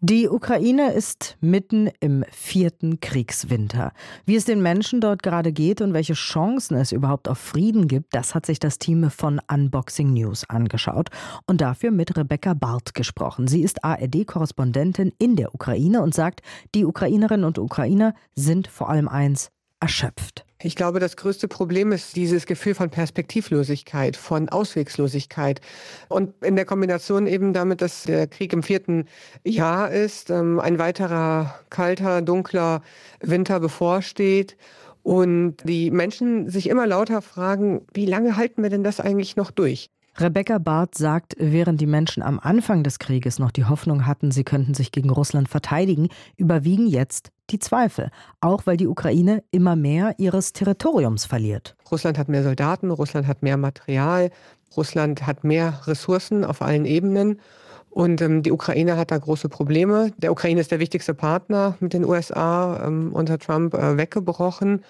Die Ukraine ist mitten im 4. Kriegswinter. Wie es den Menschen dort gerade geht und welche Chancen es überhaupt auf Frieden gibt, das hat sich das Team von Unboxing News angeschaut und dafür mit Rebecca Barth gesprochen. Sie ist ARD-Korrespondentin in der Ukraine und sagt, die Ukrainerinnen und Ukrainer sind vor allem eins: erschöpft. Ich glaube, das größte Problem ist dieses Gefühl von Perspektivlosigkeit, von Auswegslosigkeit. Und in der Kombination eben damit, dass der Krieg im 4. Jahr ist, ein weiterer kalter, dunkler Winter bevorsteht und die Menschen sich immer lauter fragen, wie lange halten wir denn das eigentlich noch durch? Rebecca Barth sagt, während die Menschen am Anfang des Krieges noch die Hoffnung hatten, sie könnten sich gegen Russland verteidigen, überwiegen jetzt die Zweifel. Auch weil die Ukraine immer mehr ihres Territoriums verliert. Russland hat mehr Soldaten, Russland hat mehr Material, Russland hat mehr Ressourcen auf allen Ebenen. Und die Ukraine hat da große Probleme. Der Ukraine ist der wichtigste Partner mit den USA unter Trump weggebrochen.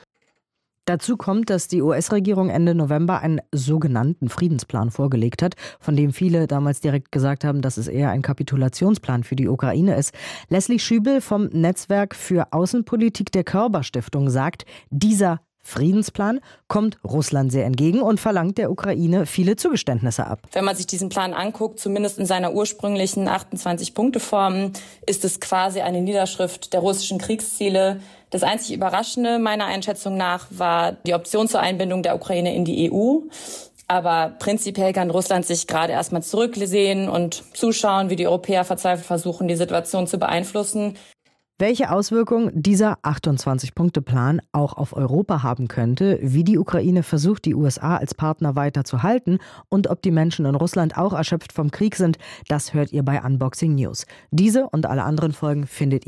Dazu kommt, dass die US-Regierung Ende November einen sogenannten Friedensplan vorgelegt hat, von dem viele damals direkt gesagt haben, dass es eher ein Kapitulationsplan für die Ukraine ist. Leslie Schübel vom Netzwerk für Außenpolitik der Körber-Stiftung sagt, dieser Friedensplan kommt Russland sehr entgegen und verlangt der Ukraine viele Zugeständnisse ab. Wenn man sich diesen Plan anguckt, zumindest in seiner ursprünglichen 28-Punkte-Form, ist es quasi eine Niederschrift der russischen Kriegsziele. Das einzig Überraschende meiner Einschätzung nach war die Option zur Einbindung der Ukraine in die EU. Aber prinzipiell kann Russland sich gerade erstmal zurücksehen und zuschauen, wie die Europäer verzweifelt versuchen, die Situation zu beeinflussen. Welche Auswirkungen dieser 28-Punkte-Plan auch auf Europa haben könnte, wie die Ukraine versucht, die USA als Partner weiter zu halten und ob die Menschen in Russland auch erschöpft vom Krieg sind, das hört ihr bei Unboxing News. Diese und alle anderen Folgen findet ihr